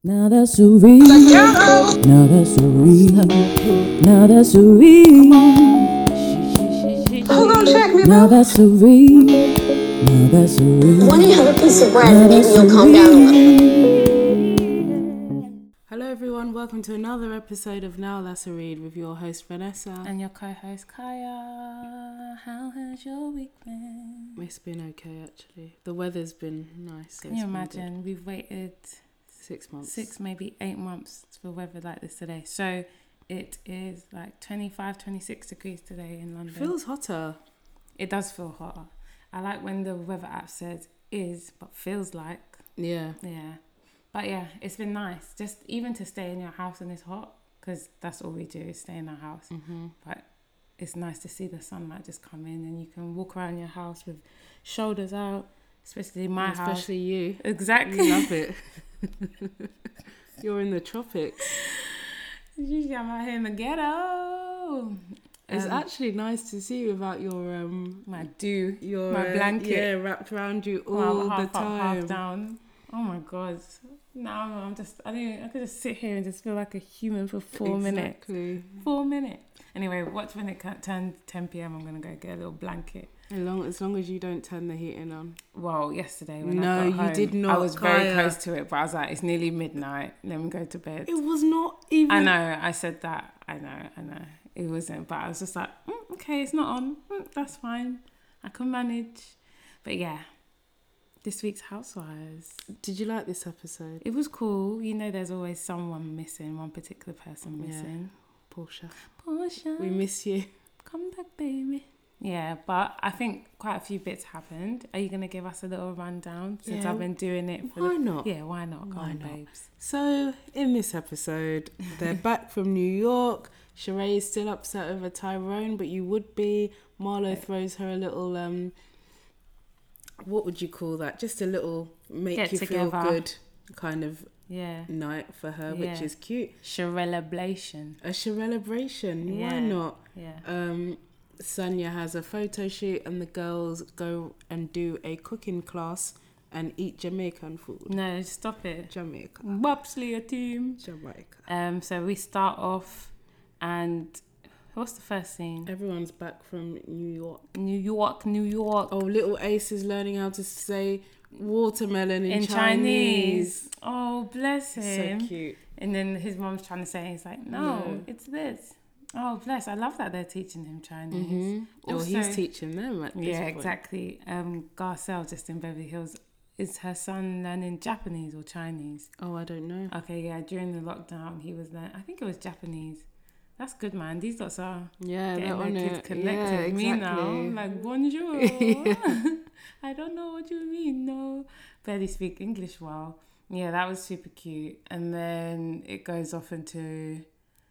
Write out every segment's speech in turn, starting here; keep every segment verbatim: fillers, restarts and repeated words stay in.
Now that's a real. Now that's a real. Now that's a real. Hold on, check me, Now bro. that's a real. Now that's a real. Why don't you have a piece of bread Now and maybe that's a you'll calm down a little? Hello everyone, welcome to another episode of Now That's a Read with your host Vanessa. And your co-host Kaya. How has your week been? It's been okay actually. The weather's been nice. So Can you imagine? We've waited Six months. six, maybe eight months for weather like this today. So it is like twenty-five, twenty-six degrees today in London. Feels hotter. It does feel hotter. I like when the weather app says is, but feels like. Yeah. Yeah. But yeah, it's been nice. Just even to stay in your house when it's hot, because that's all we do is stay in our house. Mm-hmm. But it's nice to see the sunlight just come in and you can walk around your house with shoulders out, especially my Especially house. Especially you. Exactly. You love it. You're in the tropics. Usually I'm out here in the ghetto. It's Um, actually nice to see you without your um my do, your my uh, blanket. yeah, wrapped around you all Well, the half up, time. half down. Oh my god! Now I'm just I don't I could just sit here and just feel like a human for four minutes. Exactly. Four minutes. Anyway, watch when it ca- turns ten p.m. I'm gonna go get a little blanket. As long as long as you don't turn the heating on. Well, yesterday when No, I got you home, did I not, was very Kaya. close to it, but I was like, it's nearly midnight. Let me go to bed. It was not even. I know. I said that. I know. I know. It wasn't, but I was just like, mm, okay, it's not on. Mm, that's fine. I can manage. But yeah, this week's Housewives. Did you like this episode? It was cool. You know, there's always someone missing, one particular person missing. Portia. Portia, We miss you. come back, baby. Yeah, but I think quite a few bits happened. Are you going to give us a little rundown since Yeah. I've been doing it? For Why the... not? Yeah, why not? Come Why on, not? babes. So, in this episode, they're back from New York. Sheree is still upset over Tyrone, but you would be. Marlo throws her a little, um, what would you call that? Just a little make Get you together. feel good kind of Yeah. night for her, Yeah. which is cute. Sherelabration. A celebration, why Yeah. not? Yeah. Um, Sonia has a photo shoot and the girls go and do a cooking class and eat Jamaican food. No, stop it. Jamaica. Bobsleigh team. Jamaica. Um, so we start off, and what's the first scene? Everyone's back from New York. New York, New York. Oh, little Ace is learning how to say watermelon in, in Chinese. Chinese. Oh, bless him. So cute. And then his mom's trying to say, he's like, no, No. it's this. Oh, bless. I love that they're teaching him Chinese. Mm-hmm. Well, Also- he's teaching them at this Yeah, point. exactly. Um, Garcelle, just in Beverly Hills, is her son learning Japanese or Chinese? Oh, I don't know. Okay, yeah, during the lockdown, he was learning, I think it was Japanese. That's good, man. These lots are Yeah, getting they're their on kids it. connected. Yeah, exactly. Me now, I'm like, bonjour. I don't know what you mean, no. Barely speak English well. Yeah, that was super cute. And then it goes off into...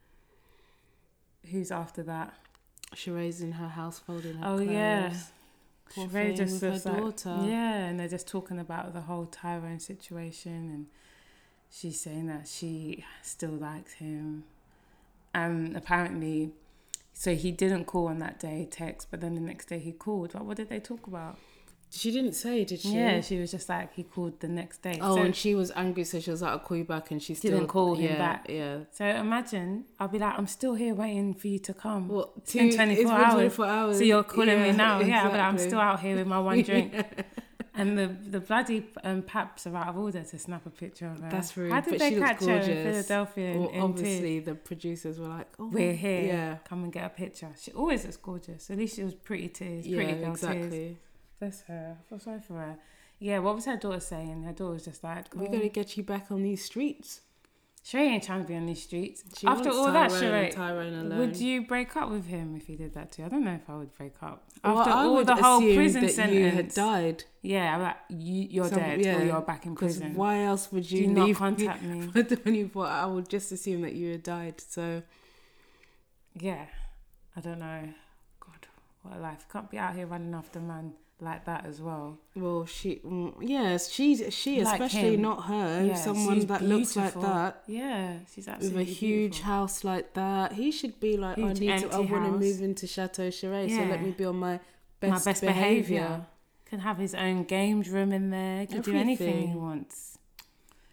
Who's after that? Sheree's in her house folding her Oh, clothes. yeah. Poor Sheree thing just with looks her like, daughter. yeah, and they're just talking about the whole Tyrone situation, and she's saying that she still likes him. Um, apparently, so he didn't call on that day, text, but then the next day he called. Like, what did they talk about? She didn't say, did she? Yeah, she was just like, he called the next day. Oh, so, and she was angry, so she was like, I'll call you back, and she still Didn't call him yeah, back. Yeah. so imagine, I'll be like, I'm still here waiting for you to come. What? It's been two- twenty-four it's been hours. twenty-four hours. So you're calling me Yeah, now. Yeah, I'll be like, I'm exactly. still out here with my one drink. Yeah. And the the bloody um, paps are out of order to snap a picture of her. That's rude. How did but they she looks catch gorgeous. her in Philadelphia? In, Well, in obviously, the producers were like, oh, we're here. Yeah. Come and get a picture. She always looks gorgeous. At least she was pretty tears. Yeah, Pretty girl exactly. tears. Bless her. I feel sorry for her. Yeah, what was her daughter saying? Her daughter was just like, oh, We got to get you back on these streets. Sheree ain't trying to be on these streets. She After wants all that, Tyrone and Sheree, Tyrone alone. would you break up with him if he did that to you? I don't know if I would break up. Well, After I all would the whole assume prison that sentence. you had died. Yeah, I'm like, you, you're Some- dead yeah, or you're back in Because prison. why else would Do you, not leave contact me me. for twenty-four hours? I would just assume that you had died. So, Yeah, I don't know. God, what a life. Can't be out here running after a man like that as well. well, she, mm, yes, she's she, Like especially him. not her. Yeah, someone she's that looks like beautiful. that. Yeah, she's With absolutely a huge beautiful. house like that, he should be like, I Huge need to. I empty want to house. move into Chateau Sheree, so Yeah. let me be on my My best, best behaviour. Can have his own games room in there. Could do anything he Everything. wants.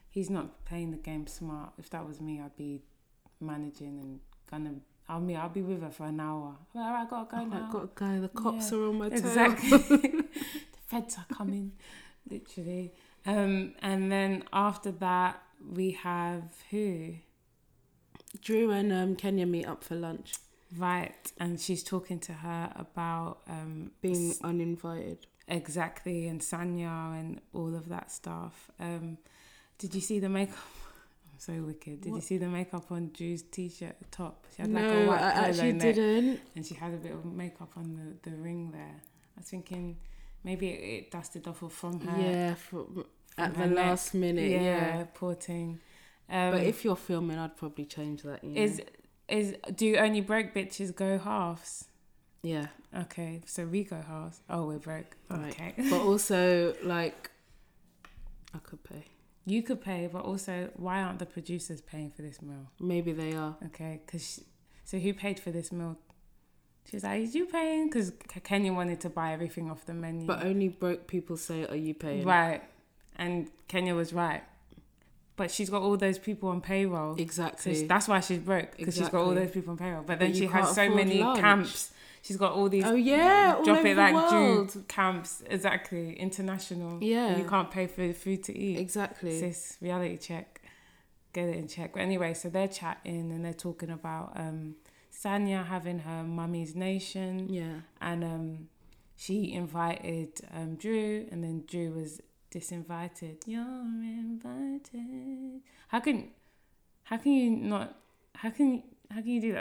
he's not playing the game smart. If that was me, I'd be managing and gonna. I'll me. I'll be with her for an hour. Well, I gotta go Oh, now. I gotta go. The cops Yeah, are on my tail. Exactly. The feds are coming, literally. Um, and then after that, we have who? Drew and um, Kenya meet up for lunch. Right, and she's talking to her about um, Being uninvited. exactly, and Sanya and all of that stuff. Um, did you see the makeup? I'm so wicked. Did What? you see the makeup on Drew's t-shirt top? She had like a No, white I polo actually neck, didn't. and she had a bit of makeup on the, the ring there. I was thinking maybe it, it dusted off from her. Yeah, for, at her the neck. last minute. Yeah. Yeah, poor thing. Um, But if you're filming, I'd probably change that. You know? is is do only broke bitches go halves? Yeah. Okay, so we go halves. Oh, we're broke. Right. Okay. But also, like, I could pay. You could pay, but also, why aren't the producers paying for this meal? Maybe they are. Okay, because so who paid for this meal? She's like, "Is you paying?" Because Kenya wanted to buy everything off the menu. But only broke people say, "Are you paying?" Right, and Kenya was right. But she's got all those people on payroll. Exactly. So that's why she's broke, because she's got all Exactly. those people on payroll. But But then you she has can't so afford many lunch. camps. She's got all these Oh yeah, all drop over it the like world. Jew camps, exactly, international. Yeah. And you can't pay for food to eat. Exactly. Sis, reality check. Get it in check. But anyway, so they're chatting and they're talking about um, Sanya having her mummy's nation. Yeah. And um, she invited um, Drew, and then Drew was disinvited. You're invited. How can, how can you not? How can how can you do that?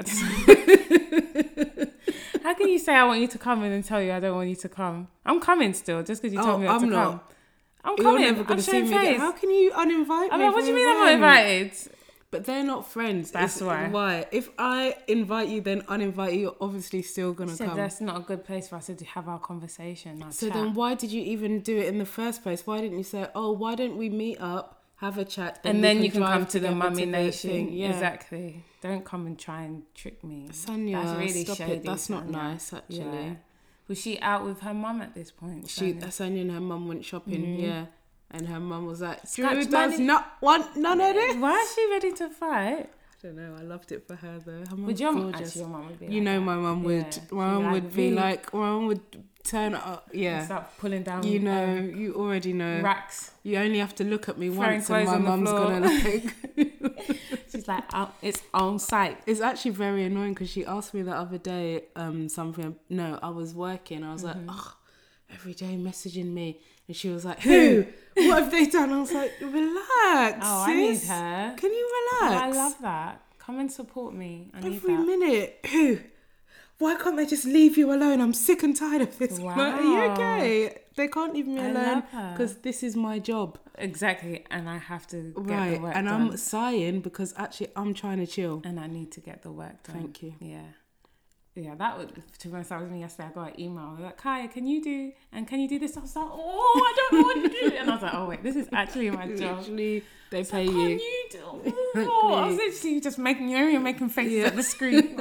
How can you say I want you to come and then tell you I don't want you to come? I'm coming still, just because you told Oh, me not I'm to not. come. I'm You're coming. never I'm going to see showing me face. again. How can you uninvite I'm me? like, what do you from mean a I'm not friend? invited? But they're not friends. That's It's- why. Why? If I invite you, then uninvite you, you're obviously still going She to said come. that's not a good place for us to have our conversation. Our So chat. then why did you even do it in the first place? Why didn't you say, oh, why don't we meet up, have a chat, and we then you can drive come to the together mummy to the nation. thing? Yeah. Exactly. Don't come and try and trick me. Sanya, That's really stop shady. it. That's not Sanya. nice, actually. Yeah. Was she out with her mum at this point? She, Sanya? Sanya and her mum went shopping, Mhm. yeah. And her mum was like, Drew Scratch does money. not want none of this. Why is she ready to fight? I don't know. I loved it for her, though. Her Would mum's your mum, gorgeous. actually, your mum would be You like know that. my mum would. Yeah. My She'd mum like, would be "Me." like, my mum would turn up. And Yeah. start pulling down. You know, um, you already know. racks. You only have to look at me Throwing once and clothes my on the mum's floor. gonna like. She's like, oh, it's on site. It's actually very annoying because she asked me the other day um something. No, I was working. I was Mm-hmm. like, oh, every day messaging me, and she was like, who? What have they done? I was like, relax. Oh, I need sis. her. Can you Oh, relax? I love that. Come and support me. I need Every that. minute. Who? Why can't they just leave you alone? I'm sick and tired of this. Wow. Like, are you okay? They can't leave me I alone love her. because this is my job. Exactly, and I have to get Right. the work And done. I'm sighing because actually I'm trying to chill. and I need to get the work done. Thank you. Yeah. Yeah, that was, to be honest, that was me yesterday. I got an email. They were like, Kaya, can you do, and can you do this? I was like, oh, I don't know what to do. And I was like, oh, wait, this is actually my job. Literally, they So pay can you. you do, oh, I was literally just making, you know, you're making faces Yeah. at the screen.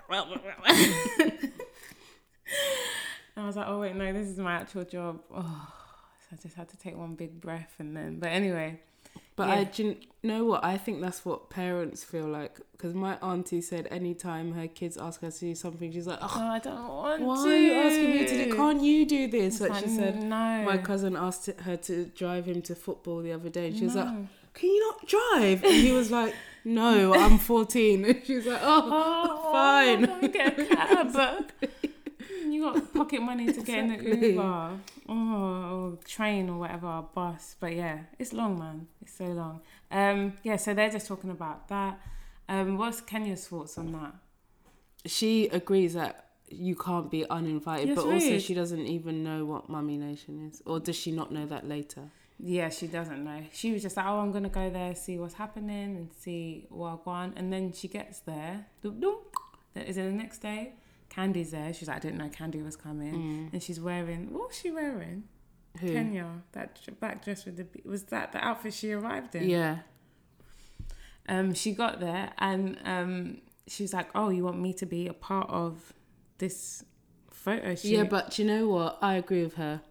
And I was like, oh, wait, no, this is my actual job. Oh, so I just had to take one big breath and then, but anyway. But Yeah. I do you know what? I think that's what parents feel like. Because my auntie said anytime her kids ask her to do something, she's like, Oh, oh, I don't want why to. are you asking me to do? Can't you do this? It's Like she said, no. my cousin asked her to drive him to football the other day. And she was like, No. can you not drive? And he was like, no, I'm fourteen. And she was like, oh, Oh, fine. Let me get a cab. You got pocket money to get in the Exactly. Uber, oh, or train or whatever, or bus. But yeah, it's long, man. It's so long. Um, yeah. So they're just talking about that. Um, what's Kenya's thoughts on that? she agrees that you can't be uninvited, Yes, but also really. she doesn't even know what Mummy Nation is. Or does she not know that later? Yeah, she doesn't know. She was just like, oh, I'm gonna go there, see what's happening, and see Wagwan. And then she gets there. Doop, doop. Is it the next day? Candy's there. She's like, I didn't know Candy was coming. Mm. And she's wearing, what was she wearing? Who? Kenya, that dr- black dress with the be- was that the outfit she arrived in? Yeah. Um, she got there and um, she was like, "Oh, you want me to be a part of this photo shoot?" Yeah, but do you know what? I agree with her.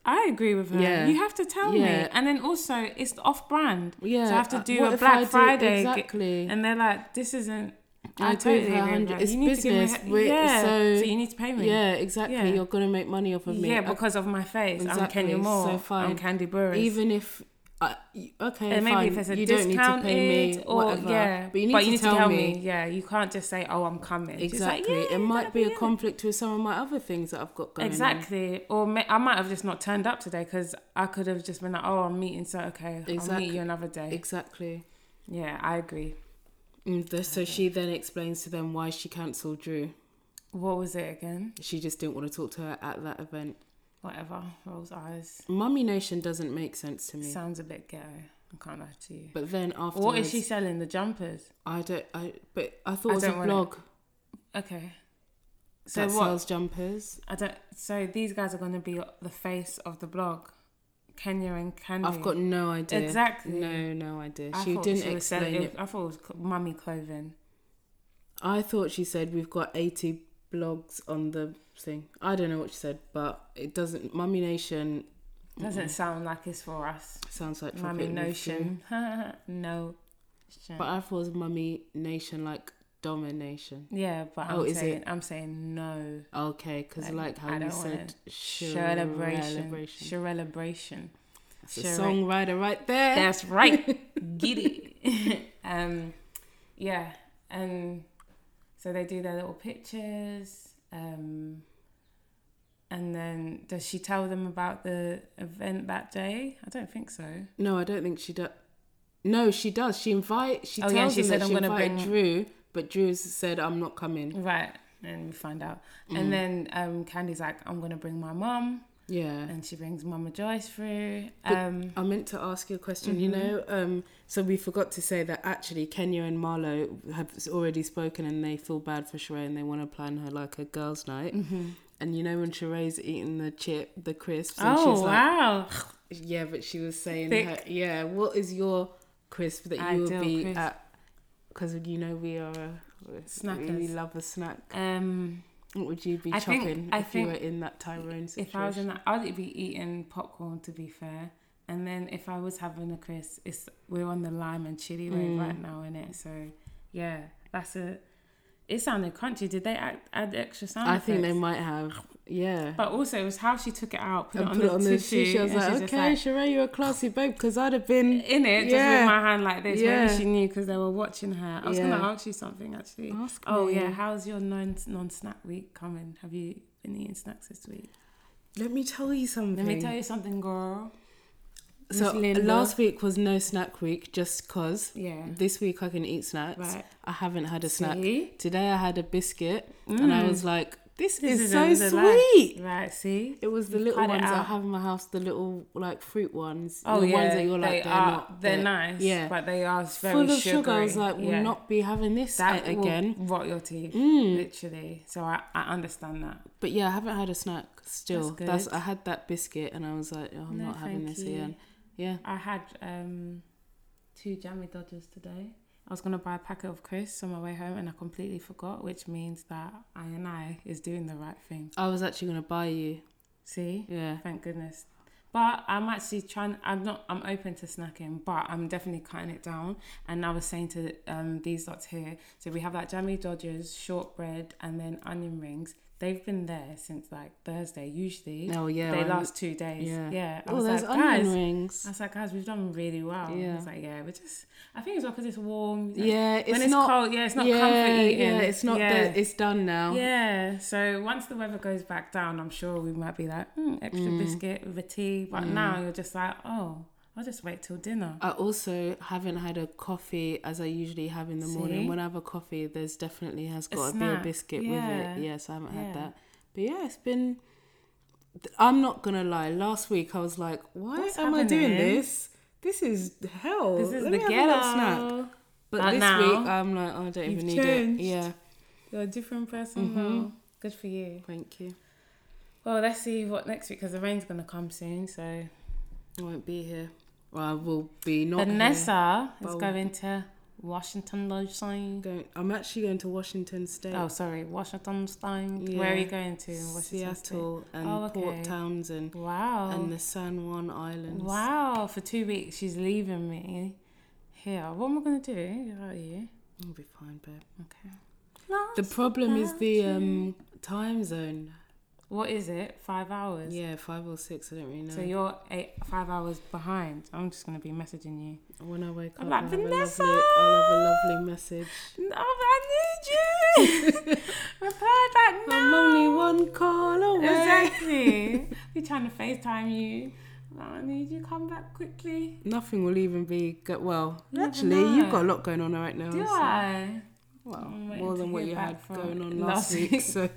I agree with her. Yeah. You have to tell Yeah. me. And then also, it's off-brand. Yeah. So I have to uh, do what a if I Black do- Friday. Exactly. And they're like, this isn't... I I agree with totally her, agree one with hundred her. It's You need to give me... business. We're- Yeah, so, so you need to pay me. Yeah, exactly. Yeah. You're going to make money off of me. Yeah, I- because of my face. I'm Exactly, Kenya Moore. so fine. I'm Candy Burris. Even if... Uh, y- okay, and maybe fine. if it's a you don't need to pay me, discounted or whatever. yeah, But you need, to, tell me. Yeah, you can't just say, "Oh, I'm coming." Just Exactly. like, yeah, it might that'd be a it. conflict with some of my other things that I've got going on. Exactly. Or may, I might have just not turned up today because I could have just been like, "Oh, I'm meeting, so okay, I'll Exactly. meet you another day." Exactly. Yeah, I agree. And the, so she then explains to them why she cancelled Drew. What was it again? She just didn't want to talk to her at that event. Whatever. Rolls eyes. Mummy Nation doesn't make sense to me. Sounds a bit ghetto. I can't lie to you. But then afterwards... What is she selling? The jumpers? I don't... I But I thought I it was a don't wanna- blog Okay. So that what? sells jumpers. I don't. So these guys are going to be the face of the blog, Kenya and Candy. I've got no idea. Exactly. No, no idea. I She thought didn't she was explain selling- it. I thought it was cl- mummy clothing. I thought she said we've got eighty blogs on the thing. I don't know what she said, but it doesn't... Mummy Nation Doesn't sound like it's for us. sounds like Mummy chocolate with food. Notion. no. But I thought it was Mummy Nation, like domination. Yeah, but Oh, I'm is saying it? I'm saying no. Okay, because Like, like how I you don't said, want celebration. Celebration. Celebration. That's a Share- songwriter right there. That's right. Get it. um, yeah, and so they do their little pictures. Um, and then does she tell them about the event that day? I don't think so. No, I don't think she does. No, she does. She invite. She Oh, tells yeah, she them said, that "I'm she gonna invited bring-" Drew, but Drew said, "I'm not coming." Right, and we find out. Mm. And then um, Candy's like, "I'm gonna bring my mum," Yeah. and she brings Mama Joyce through. But Um, I meant to ask you a question. You Mhm. know, um, so we forgot to say that actually Kenya and Marlo have already spoken, and they feel bad for Sheree, and they want to plan her like a girls' night. mhm. And you know when Sheree's eating the chip, the crisps, and Oh she's like, wow! yeah, but she was saying, Thick. her, yeah, what is your crisp that you would Ideal be crisp. at? Because you know we are a, we Snackers. love a snack. Um, What would you be I think- chopping I if you think were in that Tyrone situation? if I was in that, I'd be eating popcorn. To be fair, and then if I was having a crisp, it's we're on the lime and chili wave Mm. right now, in it. So yeah, that's a. It sounded crunchy. Did they add, add extra sound I think they effects? might have, yeah. But also, it was how she took it out, put And it on put the it on the tissue. tissue. I was and like, she's just okay, like, Sheree, you're a classy babe, because I'd have been in it, just Yeah. with my hand like this. Yeah. Maybe she knew because they were watching her. I was Yeah. going to ask you something actually. Ask Oh me. yeah, how's your non non snack week coming? Have you been eating snacks this week? Let me tell you something. Let me tell you something, girl. So Miss Linda. last week was no snack week, just cause. Yeah. This week I can eat snacks. Right. I haven't had a snack. See? Today I had a biscuit, and I Mm. was like, "This, This is is so a- the life. sweet." Right. See. It was the You've little cut it ones I out. have in my house, the little like fruit ones. Oh the yeah. ones that you're like, they they're are. not. They're nice. Yeah. But they are very Full of sugary. sugar. I was like, "We'll Yeah. not be having this That a- again." will rot your teeth, Mm. literally. So I, I understand that. But yeah, I haven't had a snack still. That's That's, good. I had that biscuit, and I was like, oh, "I'm No, not having thank this you. again." Yeah. I had um, two jammy dodgers today. I was gonna buy a packet of crisps on my way home, and I completely forgot, which means that I and I is doing the right thing. I was actually gonna buy you. See, Yeah. thank goodness. But I'm actually trying. I'm not. I'm open to snacking, but I'm definitely cutting it down. And I was saying to um, these lots here. So we have like jammy dodgers, shortbread, and then onion rings. They've been there since like Thursday. Usually, Oh yeah. they I- last two days. Yeah. Yeah. I Oh, was there's like, onion guys. rings. I was like, guys, we've done really well. I Yeah. was like, yeah, we're just. I think it's well because it's warm. Yeah, it's when it's not cold, yeah, it's not yeah, comfort eating. Yeah, it's not. Yeah. The, it's done now. Yeah, so once the weather goes back down, I'm sure we might be like, mm, extra Mm. biscuit with a tea. But now you're just like, oh, I'll just wait till dinner. I also haven't had a coffee as I usually have in the morning. See? When I have a coffee, there's definitely has A got to be a snack, biscuit yeah. with it. Yes, I haven't Yeah. had that. But yeah, it's been. I'm not gonna lie. Last week I was like, "Why What's am I doing happening? this? This is hell. This is Let the me have a ghetto. little snack." But But this now, week I'm like, oh, I don't you've even need changed. it. Yeah, You're a different person Mhm. now. Good for you. thank you. Well, let's see what next week because the rain's going to come soon. So I won't be here. Well, I will be not here. Vanessa is Well- going to Washington D C. Going, I'm actually going to Washington State. Oh, sorry, Washington State. Yeah. Where are you going to? in Washington Seattle State? and Oh, okay. Port Townsend Wow. and the San Juan Islands. Wow, for two weeks she's leaving me here. What am I going to do without you? I'll be fine, babe. Okay. The problem is the um, time zone. What is it? Five hours? Yeah, five or six, I don't really know. So you're eight, five hours behind. I'm just going to be messaging you. When I wake I'm up, like, I'll, have a Vanessa! lovely, I'll have a lovely message. No, I need you! Reply back now! I'm only one call away. Exactly. Be trying to FaceTime you. I need you come back quickly. Nothing will even be... Go- well, You never actually, know. you've got a lot going on right now. Do so- I? Well, I'm waiting more to than what hear you back had from going on last last week. week. So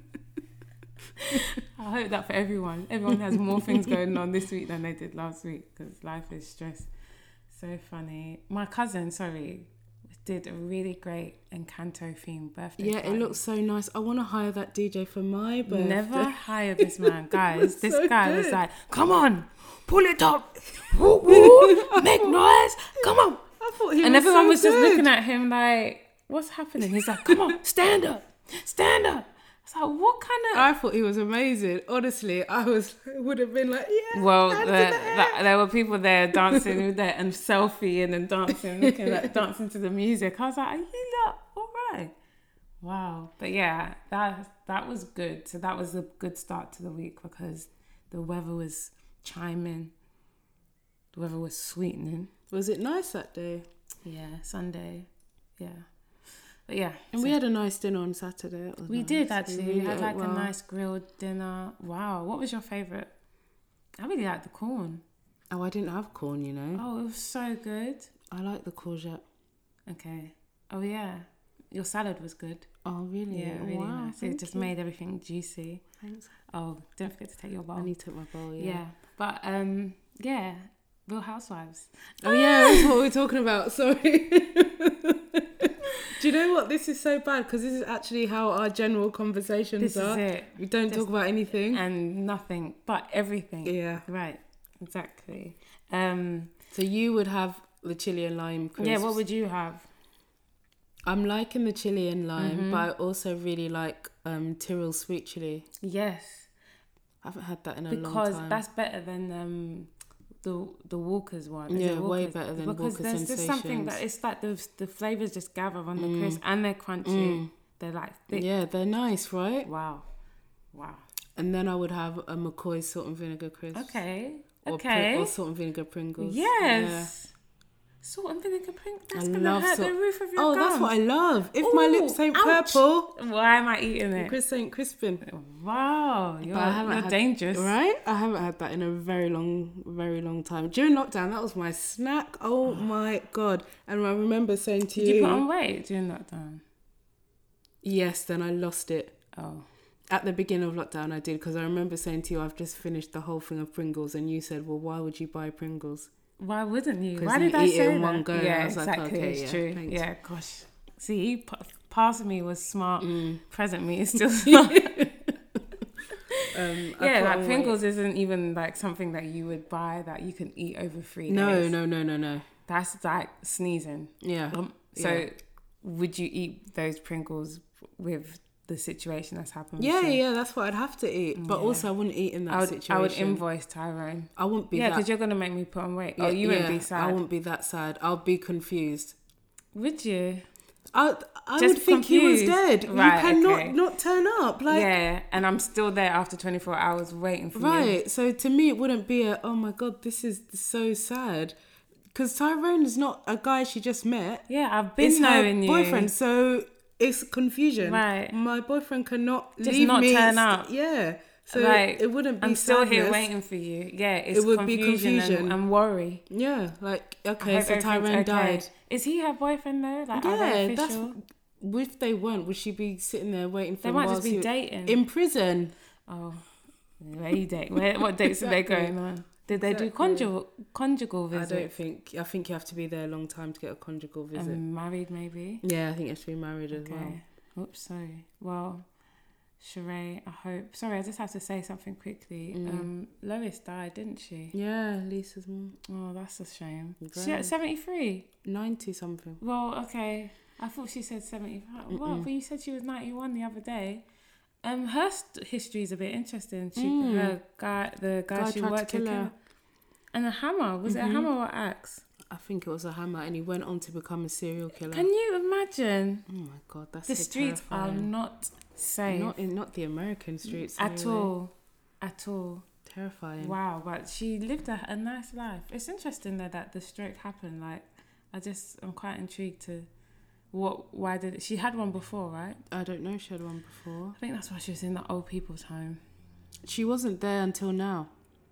I hope that for everyone. Everyone has more things going on this week than they did last week because life is stress. So funny. My cousin, sorry, did a really great Encanto themed birthday yeah, party. it looks so nice. I want to hire that D J for my birthday. Never hire this man, guys. This So guy was good. like, "Come on, pull it up, woo, woo, make noise, come on." I thought he And was everyone so was just good. looking at him like, "What's happening?" He's like, "Come on, stand up, stand up." It's like, what kind of? I thought he was amazing. Honestly, I was would have been like, yeah. Well, hands there, in the air. that, there were people there dancing with that and selfieing and dancing, looking at dancing to the music. I was like, "Are you lot all right?" Wow. But yeah, that that was good. So that was a good start to the week because the weather was chiming. The weather was sweetening. Was it nice that day? Yeah, Sunday. Yeah. But yeah. And so we had a nice dinner on Saturday. It was we nice. did actually. We really had ate like well. a nice grilled dinner. Wow. What was your favourite? I really liked the corn. Oh, I didn't have corn, you know. Oh, it was so good. I like the courgette. Okay. Oh yeah. Your salad was good. Oh, really? Yeah, really wow, nice. It thank just you. made everything juicy. Thanks. Oh, don't forget to take your bowl. I need to take my bowl, yeah. yeah. But um yeah, Real Housewives. Oh, yeah, that's what we're talking about. Sorry. Do you know what? This is so bad because this is actually how our general conversations This are. is it. We don't Just- talk about anything. And nothing but everything. Yeah. Right. Exactly. Um So you would have the chili and lime crisps. yeah, what would you have? I'm liking the chili and lime, Mhm. but I also really like um, Tyrrell sweet chili. Yes. I haven't had that in a long Because time. that's better than um the the Walker's one. Is Yeah, it way Walker's? better than because Walker there's just something Sensations. that it's like the the flavors just gather on the Mm. crisp and they're crunchy. Mm. They're like thick. Yeah, they're nice, right? Wow. Wow. And then I would have a McCoy salt and vinegar crisp. Okay. Or, Pri- Okay. or salt and vinegar Pringles. Yes. Salt and vinegar pink. That's I gonna love hurt salt- the roof of Yeah. your Oh, gums. that's what I love. If my Ooh, lips ain't ouch. purple, Why am I eating it? Chris ain't crisping. Wow. You're, But I haven't you're had- dangerous. Right? I haven't had that in a very long, very long time. During lockdown, that was my snack. Oh my God. And I remember saying to Did you, you put on weight during lockdown? yes, then I lost it. Oh. At the beginning of lockdown, I did, because I remember saying to you, I've just finished the whole thing of Pringles, and you said, well, why would you buy Pringles? Why wouldn't you? 'Cause Why you did I eat it say in that? one go. Yeah, I was like, exactly. okay, it's yeah, true. thanks. Yeah, gosh. See, p- part of me was smart. Mm. Present me is still smart. Um, I yeah, put like on Pringles isn't even like something that you would buy that you can eat over three weight. No, days. no, no, no, no. That's like sneezing. Yeah. Um, so, Yeah. would you eat those Pringles with the situation that's happened? Yeah, with you? yeah, that's what I'd have to eat. But Yeah. also, I wouldn't eat in that I would, situation. I would invoice Tyrone. I wouldn't be Yeah, that. because you're gonna make me put on weight. Yeah, oh, you wouldn't yeah, be sad. I wouldn't be that sad. I'll be confused. Would you? I, I Just would think he was confused. dead. Right, you cannot okay. not turn up. Like, yeah, and I'm still there after twenty-four hours waiting for you. right. So to me, it wouldn't be a, oh my God, this is so sad. Because Tyrone is not a guy she just met. Yeah, I've been It's her knowing you. boyfriend. So it's confusion. Right. My boyfriend cannot Just leave not me. turn up. Yeah. So Right. it wouldn't be I'm still here sadness. waiting for you. Yeah, it's It would be confusion, confusion. And, and worry. Yeah. Like, I okay, hope so everything's Tyrone okay. died. Is he her boyfriend though? Like, are they Yeah, that's. official? If they weren't, would she be sitting there waiting for They him might just whilst be he- dating. in prison? Oh, where you date? Where, what dates are they Exactly. going on? Did they do Exactly. conjugal conjugal I don't visit? think. I think you have to be there a long time to get a conjugal visit. Um, married maybe. yeah, I think you have to be married as well. Okay. Oops, sorry. Well, Sheree, I hope. Sorry, I just have to say something quickly. Mm. Um, Lois died, didn't she? Yeah, Lisa's mum. Oh, that's a shame. Great. She at seventy-three. ninety something. Well, okay. I thought she said seventy-five. What? But you said she was ninety-one the other day. Um, her st- history is a bit interesting. She, Mm. her guy, the guy, Guy she tried to worked kill with, her. and a hammer. Was it a Mhm. hammer or axe? I think it was a hammer, and he went on to become a serial killer. Can you imagine? Oh my god, that's The so streets are terrifying. not safe Not in not the American streets at anyway. all, at all. Terrifying. Wow, but she lived a, a nice life. It's interesting though that the stroke happened. Like, I just I'm quite intrigued to what why did it, she had one before, right? I don't know. She had one before. I think that's why she was in the old people's home. She wasn't there until now.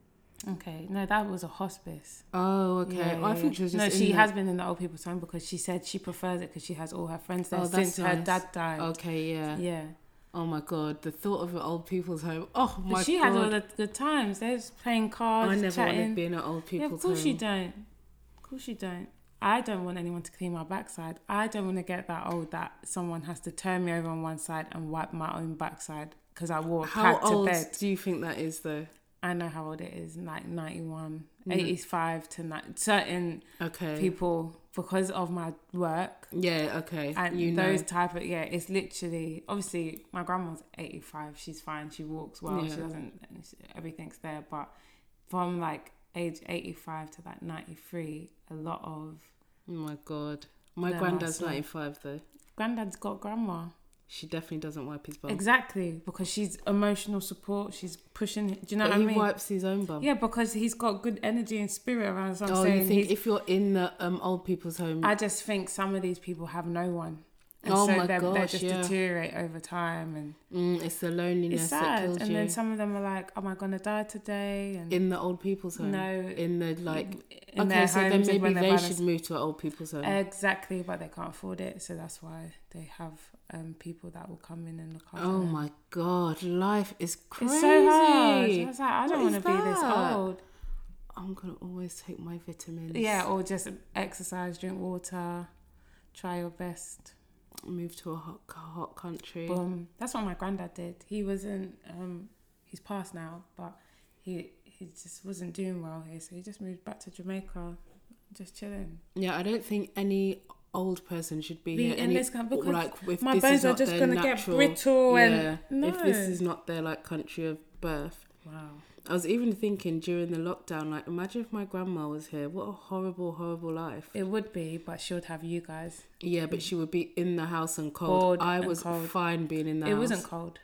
Okay, no, that was a hospice. Oh, okay. Yeah, oh, I yeah, think she was yeah. just. No, in she the... has been in the old people's home because she said she prefers it because she has all her friends there Oh, that's since her nice. dad died. Okay, yeah. Yeah, Oh my god, the thought of an old people's home. Oh my but she god. had all the good times. There's playing cards, I never chatting. wanted to be in an old Yeah, people's of course home. you don't. Of course you don't. I don't want anyone to clean my backside. I don't want to get that old that someone has to turn me over on one side and wipe my own backside because I wore a How pad to old bed. do you think that is though? I know how old it is, like ninety-one, Mm. eighty-five to ni- certain Okay. people because of my work. Yeah, okay. And you know. those type of, yeah, it's literally, obviously, my grandma's eighty-five. She's fine. She walks well. Yeah. She doesn't, everything's there. But from like age eighty-five to like ninety-three, a lot of, Oh my god. My No, granddad's I swear. ninety-five though. granddad's got grandma. She definitely doesn't wipe his bum. Exactly. Because she's emotional support. She's pushing, do you know But what he I mean? wipes his own bum. Yeah, because he's got good energy and spirit around. So I'm Oh, saying you think he's- if you're in the um, old people's home? I just think some of these people have no one. And Oh so my they're, they gosh, just yeah. deteriorate over time. And Mm, it's the loneliness it's that sad. kills And you. then some of them are like, am I going to die today? And In the old people's home? No. In the like. in Okay, their so then homes maybe when they're they by should themselves. move to an old people's home. Exactly, but they can't afford it. So that's why they have um, people that will come in and look after Oh them. my god, life is crazy. It's so hard. I was like, I don't What want to is be this that? old. I'm gonna always take my vitamins. Yeah, or just exercise, drink water, try your best. Move to a hot, hot country. Boom. That's what my granddad did. He wasn't. Um, he's passed now, but he he just wasn't doing well here, so he just moved back to Jamaica, just chilling. Yeah, I don't think any old person should be, Be here. in Any, this country because like, if my this bones is are not just their gonna get natural- brittle and- yeah, No. if this is not their like country of birth. Wow. I was even thinking during the lockdown, like, imagine if my grandma was here. What a horrible, horrible life. It would be, but she would have you guys. Yeah, but she would be in the house and cold. Cold I and was cold. fine being in the It house. wasn't cold.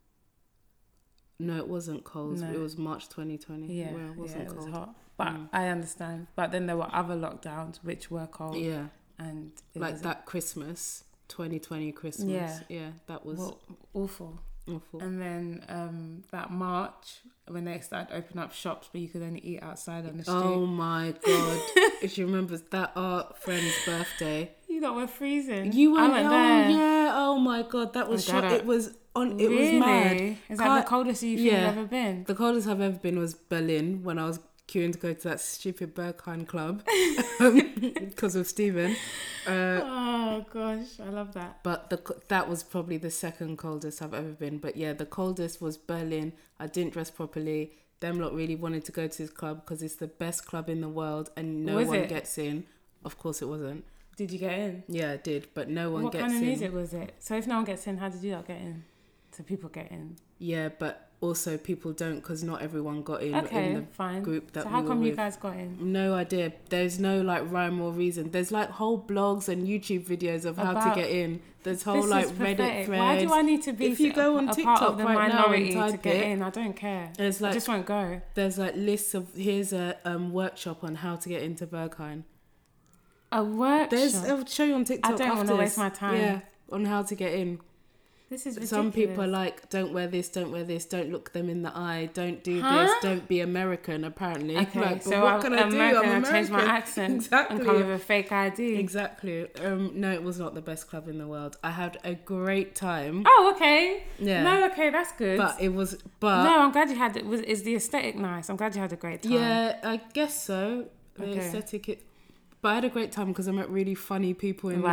No, it wasn't cold. No. It was March twenty twenty. Yeah, where it wasn't yeah, it was cold. hot. But Mm. I understand. But then there were other lockdowns which were cold. Yeah, And it like was that Christmas, twenty twenty Christmas. Yeah. yeah, that was well, awful. awful. And then um, that March when they started opening up shops, but you could only eat outside on the street. Oh my god! If you remember that art friend's birthday, You lot were freezing. you I went. went Oh there. yeah! Oh my god! That was Oh, shot. God, It was on. It Really? was mad. Is that Can't- the coldest you think yeah. you've ever been? The coldest I've ever been was Berlin when I was queuing to go to that stupid Berghain club because of Stephen. Uh, Oh gosh, I love that. but the that was probably the second coldest I've ever been. But yeah, the coldest was Berlin. I didn't dress properly. Them lot really wanted to go to this club because it's the best club in the world and no Was one it? gets in. Of course it wasn't. Did you get in? Yeah, it did, but no one What gets kind of in. music was it? So if no one gets in, how did you not get in? So people get in. Yeah, but also people don't because not everyone got in Okay, in the fine. group that so we how were come you with. guys got in? No idea. There's no like rhyme or reason. There's like whole blogs and YouTube videos of how About- to get in. There's whole This like is Reddit pathetic. threads. Why do I need to be If you go on a, a TikTok part of the right now and minority to type get it, in? I don't care. There's I like just won't go. there's like lists of here's a um workshop on how to get into Berghain. A workshop. There's I'll show you on TikTok. I don't after wanna waste this. my time. Yeah, on how to get in. This is ridiculous. Some people are like, don't wear this, don't wear this, don't look them in the eye, don't do Huh? this, don't be American. Apparently, Okay, like, but so what I'm can I do? American, I'm I change my American. accent Exactly. and come with a fake I D. Exactly. Um, no, it was not the best club in the world. I had a great time. Oh, okay. Yeah. No, okay, that's good. But it was, but no, I'm glad you had it. Was is the aesthetic nice? I'm glad you had a great time. yeah, I guess so. The Okay. aesthetic, it, but I had a great time because I met really funny people in Right. there.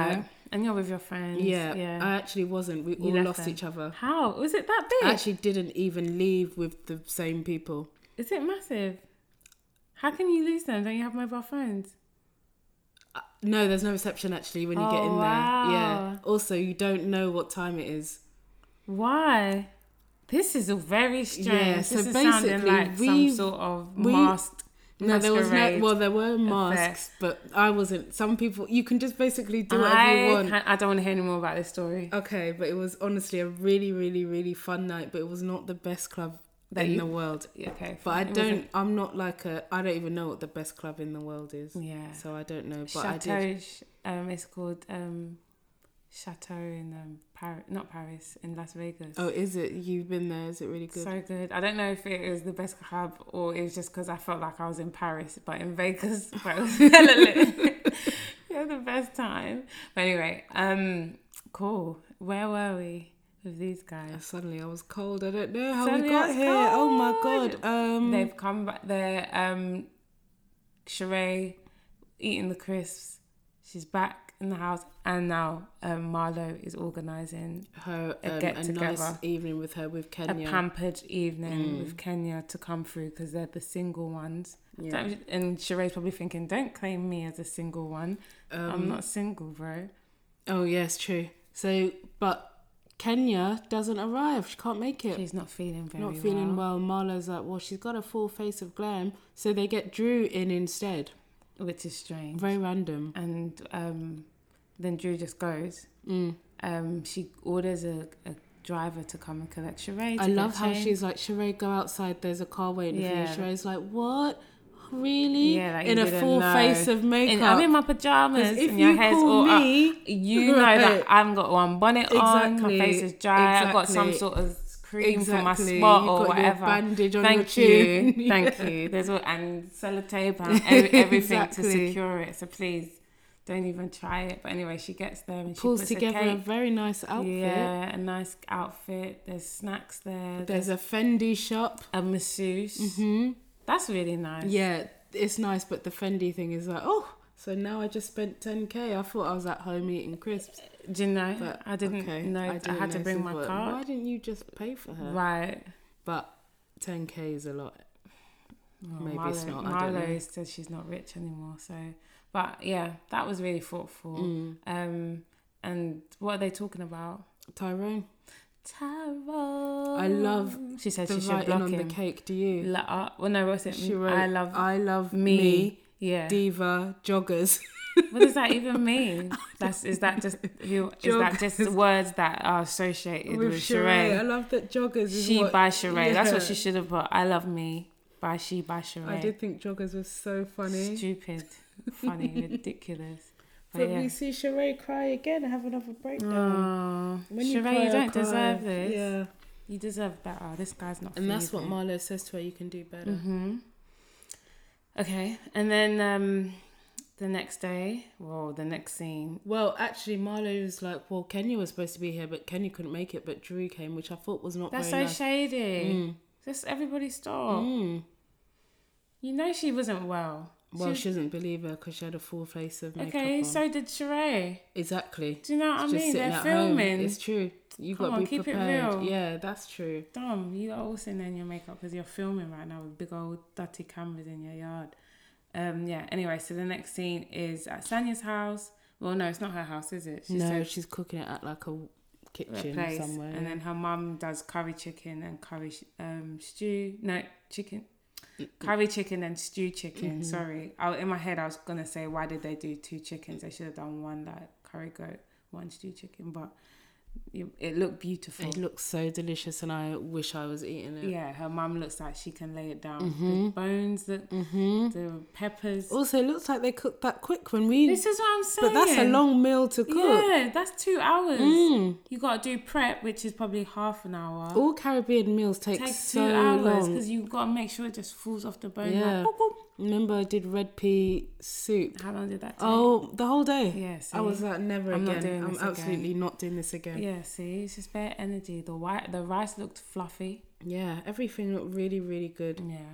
And you're with your friends. Yeah, Yeah. I actually wasn't. We You all left lost them. each other. How? Was it that big? I actually didn't even leave with the same people. Is it massive? How can you lose them? Don't you have mobile phones? Uh, No, there's no reception actually when you get Oh, in there. Yeah. wow. Also, you don't know what time it is. Why? This is a very strange. Yeah, this so is sounding basically like we- some sort of we- masked No, there was no. masquerade Well, there were affair. masks, but I wasn't. Some people, you can just basically do whatever I you want. can't- I don't want to hear any more about this story. Okay, but it was honestly a really, really, really fun night. But it was not the best club That in you- the world. Yeah, okay, But I fine. It don't. wasn't- I'm not like a. I don't even know what the best club in the world is. Yeah. So I don't know. But I Chateau. did. sh- Um, it's called um, Chateau in um, Paris. Not Paris, in Las Vegas. Oh, is it? You've been there? Is it really good? So good. I don't know if it was the best club or it was just because I felt like I was in Paris, but in Vegas, but it was hella lit. We had the best time. But anyway, um, cool. Where were we with these guys? Suddenly I was cold. I don't know how Suddenly we I got was here. Oh my cold. god. Um, They've come back there. Um, Sheree eating the crisps. She's back in the house, and now um, Marlo is organising her a um, get a together. nice evening with her with a Kenya. pampered evening Mm. with Kenya to come through because they're the single ones. Yeah. Don't- And Sheree's probably thinking, don't claim me as a single one. Um, I'm not single, bro. Oh yes, true. So, but Kenya doesn't arrive. She can't make it. She's not feeling very Not feeling well. Marlo's like, well, she's got a full face of glam, so they get Drew in instead. which is strange. Very random. And um, then Drew just goes. Mm. Um, she orders a, a driver to come and collect Sheree. to I get love how changed. she's like, Sheree, go outside. There's a car waiting Yeah. for you. Sheree's like, what? Really? Yeah, like you in a didn't full know. face of makeup. And I'm in my pajamas 'Cause if and your you hair's call all me- up. You know Right. that I haven't got one bonnet on. Exactly. My face is dry. I've got some Exactly. sort of cream for my Exactly. spot You've or got your whatever. bandage on Thank your you. chin. Thank you. There's all, and sellotape and ev- everything Exactly. to secure it. So please don't even try it. But anyway, she gets there and she Pulls puts together a a cake. very nice outfit. Yeah, a nice outfit. There's snacks there. There's a Fendi shop. a masseuse. Hmm. That's really nice. Yeah, it's nice, but the Fendi thing is like, oh, so now I just spent ten K. I thought I was at home eating crisps. Do you know? But I didn't okay, know. I, didn't had to know bring since my work. card. Why didn't you just pay for her? Right. But ten K is a lot. Well, Maybe Marlo, it's not, I don't Marlo know. says she's not rich anymore. So, but yeah, that was really thoughtful. Mm. Um, and what are they talking about? Tyrone, Tyrone. I love She said the she should writing block on him. the cake. Do you? Let up. Well, no, what's it? She wrote, I love I love me. me, Yeah. diva, joggers. What does that even mean? That's is that just who is that just Joggers. words that are associated with, With Sheree. I Sheree? love that joggers is She what, by Sheree. That's what yeah. she should have put. I love me by she by Sheree. I did think joggers was so funny. Stupid, funny, ridiculous. But, But yeah. we see Sheree cry again and have another breakdown. Oh, When Sheree, cry, you I don't cry. deserve this. Yeah. You deserve better. This guy's not. And that's what for you. Marlo says to her, you can do better. Mm-hmm. Okay, and then um, the next day, well, the next scene. Well, actually, Marlo was like, well, Kenya was supposed to be here, but Kenya couldn't make it, but Drew came, which I thought was not That's so very nice. shady. Mm. Just everybody stop. Mm. You know she wasn't well. Well, She- she doesn't believe her because she had a full face of makeup okay, on. so did Sheree. Exactly. Do you know what She's I just mean? sitting They're at filming. home. It's true. You've Come got to on, be keep it prepared. real. Yeah, that's true. Dumb, you are all sitting there in your makeup because you're filming right now with big old dirty cameras in your yard. Um, yeah. Anyway, so the next scene is at Sanya's house. Well, no, it's not her house, is it? She no, said she's cooking it at like a a kitchen place, somewhere. and then her mum does curry chicken and curry sh- um stew. No, chicken. Curry chicken and stew chicken. Mm-hmm. Sorry, I, in my head I was gonna say, why did they do two chickens? They should have done one like curry goat, one stew chicken. But it, it looked beautiful. It looks so delicious, and I wish I was eating it. Yeah, her mum looks like she can lay it down. Mm-hmm. The bones, the Mm-hmm. the peppers. Also, it looks like they cooked that quick when we. This is what I'm saying. but that's a long meal to cook. Yeah, that's two hours. Mm. You got to do prep, which is probably half an hour. All Caribbean meals take Takes so two hours long. because you've got to make sure it just falls off the bone. Yeah. Like, boop, boop. Remember, I did red pea soup. How long did that take? Oh, the whole day. yeah. See? I was like, never I'm not again. doing I'm this absolutely again. not doing this again. Yeah, see, it's just bare energy. The white, the rice looked fluffy. Yeah, everything looked really, really good. Yeah,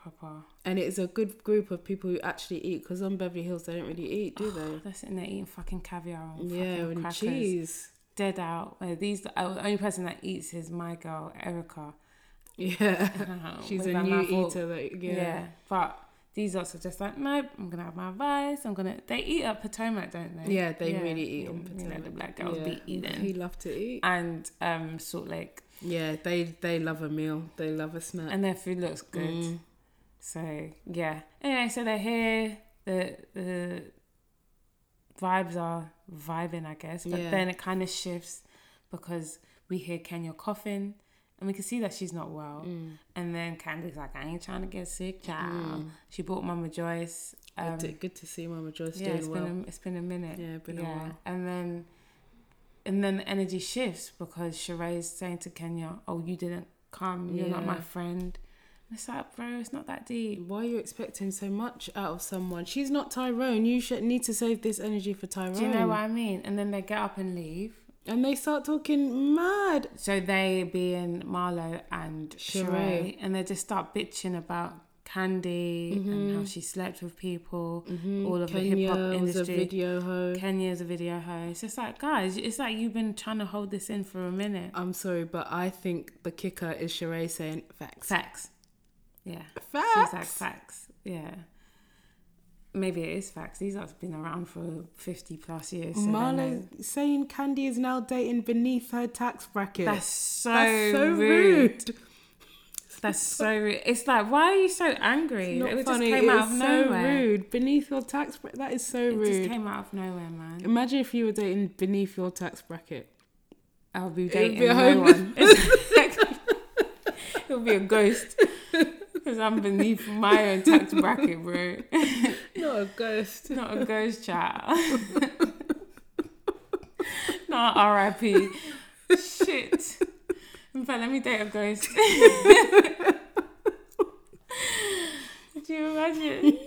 proper. And it's a good group of people who actually eat, because on Beverly Hills they don't really eat, do they? They're sitting there eating fucking caviar and Yeah, fucking and crackers. cheese. Dead out. Uh, These the only person that eats is my girl Erica. Yeah, she's With a her new mouth all- eater. That, yeah. Yeah. But these lots are just like, nope, I'm gonna have my rice. I'm gonna. They eat at Potomac, don't they? Yeah, they really eat on You know, Potomac. the black girls Yeah. be eating. He love to eat. And um, Salt Lake, Yeah, they they love a meal. They love a snack. and their food looks good. Mm. So yeah. Anyway, so they're here. The the vibes are vibing, I guess. But Yeah. then it kind of shifts because we hear Kenya coughing, and we can see that she's not well. Mm. And then Candy's like, I ain't trying to get sick, child. She brought Mama Joyce. Um, good, to, good to see Mama Joyce yeah, doing it's well. been a, it's been a minute. Yeah, been a while. And then and then the energy shifts because Sheree's saying to Kenya, "Oh, you didn't come. You're not my Yeah. friend." And it's like, bro, it's not that deep. Why are you expecting so much out of someone? She's not Tyrone. You should need to save this energy for Tyrone. Do you know what I mean? And then they get up and leave. And they start talking mad. So they being Marlo and Sheree. Sheree, and they just start bitching about Candy and how she slept with people, all of the hip hop Kenya was a industry. video ho. Kenya's a video host. It's like, guys, it's like you've been trying to hold this in for a minute. I'm sorry, but I think the kicker is Sheree saying facts. Facts. Yeah. Facts. She's like, facts. Yeah. Maybe it is facts. These have been around for fifty plus years. So they know. Marlo saying Candy is now dating beneath her tax bracket. That's so, That's so rude. rude. That's so rude. It's like, why are you so angry? Not it funny. just came out It's of so nowhere. rude. Beneath your tax bracket. That is so It rude. just came out of nowhere, man. Imagine if you were dating beneath your tax bracket. I'll be would dating be a no homeless- one. It'll be a ghost. Because I'm beneath my own tax bracket, bro. Not a ghost. Not a ghost chat. Not R I P. Shit. In fact, let me date a ghost. Could you imagine?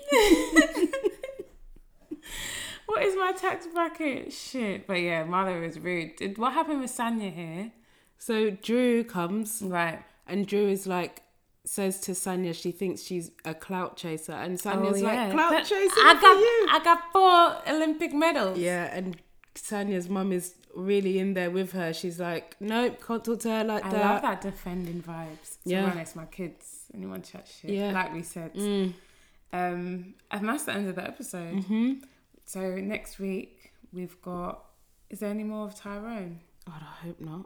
What is my tax bracket? Shit. But yeah, Marlo is rude. Did, what happened with Sanya here? So Drew comes Right. and Drew is like, says to Sanya she thinks she's a clout chaser. And Sanya's Oh, yeah. like, clout But chaser I for got, you. I got four Olympic medals. Yeah, and Sanya's mum is really in there with her. She's like, nope, can't talk to her like I that. love that defending vibes. To Yeah. be honest, my kids, anyone chat shit. Yeah. Like we said. Mm. Um, and that's the end of the episode. Mm-hmm. So next week we've got. Is there any more of Tyrone? God, I hope not.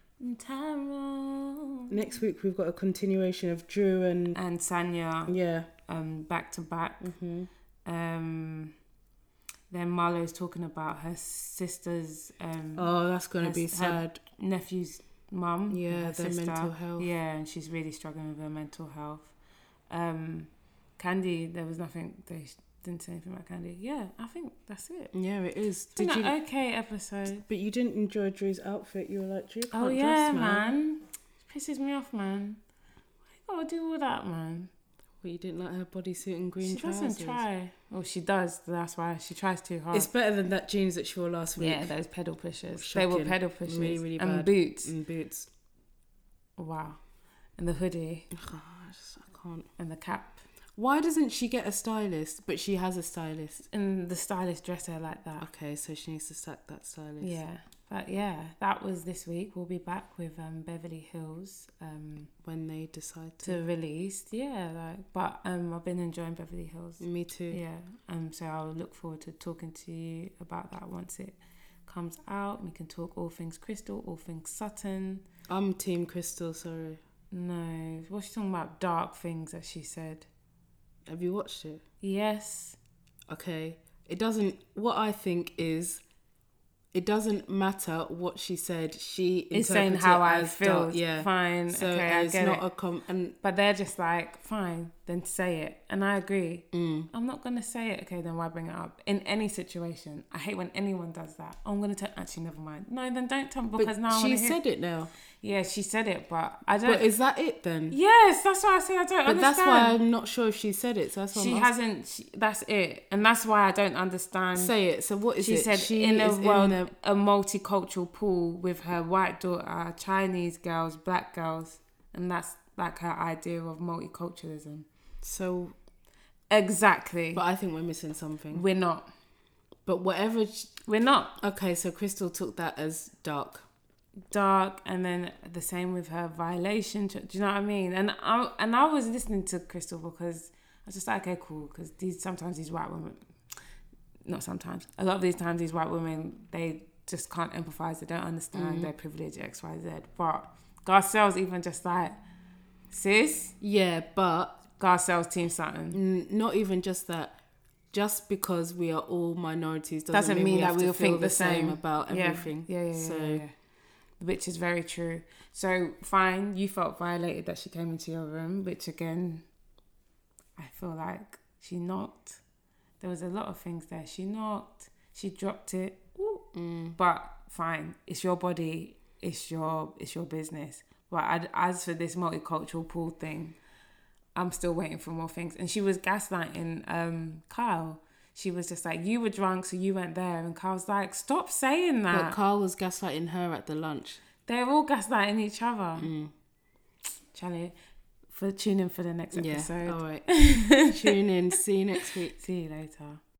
Tyrone Next week we've got a continuation of Drew and and Sanya. yeah. Um, back to back. Mm-hmm. Um, then Marlo's talking about her sister's. Um, Oh, that's gonna her- be her sad. nephew's mum. Yeah, her their sister. mental health. Yeah, and she's really struggling with her mental health. Um, Candy, there was nothing. They didn't say anything about Candy. Yeah, I think that's it. Yeah, it is. Did Did you? an okay episode. But you didn't enjoy Drew's outfit. You were like, Drew can't Oh yeah, dress, man. man. Pisses me off, man. Why you gotta do all that, man? Well, you didn't like her bodysuit and green She trousers. doesn't try. Well, she does. That's why she tries too hard. It's better than that jeans that she wore last week. yeah, those pedal pushers. They were Shocking. pedal pushers. Really, really and bad. boots. And boots. Wow. And the hoodie Ugh, I, just, I can't. and the cap. Why doesn't she get a stylist? But she has a stylist. And the stylist dressed her like that. Okay, so she needs to sack that stylist. Yeah. But yeah, that was this week. We'll be back with um, Beverly Hills um, When they decide to. to release. Yeah, like, but um, I've been enjoying Beverly Hills. Me too. Yeah, um, so I'll look forward to talking to you about that once it comes out. We can talk all things Crystal, all things Sutton. I'm Team Crystal, sorry. No, what's she talking about? Dark things that she said. Have you watched it? Yes. Okay. It doesn't. What I think is, it doesn't matter what she said. She It's saying interpreted how it I as feel. dark. Yeah. Fine. So okay, I it's get not it. a com. And But they're just like, fine, then say it. And I agree. mm, I'm not going to say it. Okay, then why bring it up? In any situation. I hate when anyone does that. Oh, I'm going to tell... Actually, never mind. No, then don't tell me because but now I she want to hear... said it now. Yeah, she said it, but I don't... But is that it then? Yes, that's why I say I don't But understand. that's why I'm not sure if she said it. So that's why She I'm asking. hasn't... She, that's it. And that's why I don't understand... Say it. So what is She it? said she in a is world, the- a multicultural pool with her white daughter, Chinese girls, black girls, and that's like her idea of multiculturalism. So, Exactly. but I think we're missing something. We're not. But whatever. sh- We're not. Okay, so Crystal took that as dark. Dark, and then the same with her violation. Do you know what I mean? And I and I was listening to Crystal because I was just like, okay, cool. Because these sometimes these white women, not sometimes, a lot of these times these white women, they just can't empathize. They don't understand Mm. their privilege, X, Y, Z. But Garcelle's even just like, sis, Yeah, but Garcelle's team something. n- not even just that. Just because we are all minorities doesn't, Doesn't mean, mean we that have to we'll feel think the the same same. about Yeah. everything. Yeah, yeah, yeah, So, yeah, yeah. Which is very true. So fine, you felt violated that she came into your room, which again, I feel like she knocked. There was a lot of things there. She knocked. She dropped it. Ooh. mm, But fine, it's your body. It's your it's your business. But I, as for this multicultural pool thing, I'm still waiting for more things. And she was gaslighting um, Kyle. She was just like, you were drunk, so you went there. And Kyle's like, stop saying that. but Carl was gaslighting her at the lunch. They're all gaslighting each other. Mm. Charlie, for tune in for the next Yeah, episode. all right. Tune in. See you next week. See you later.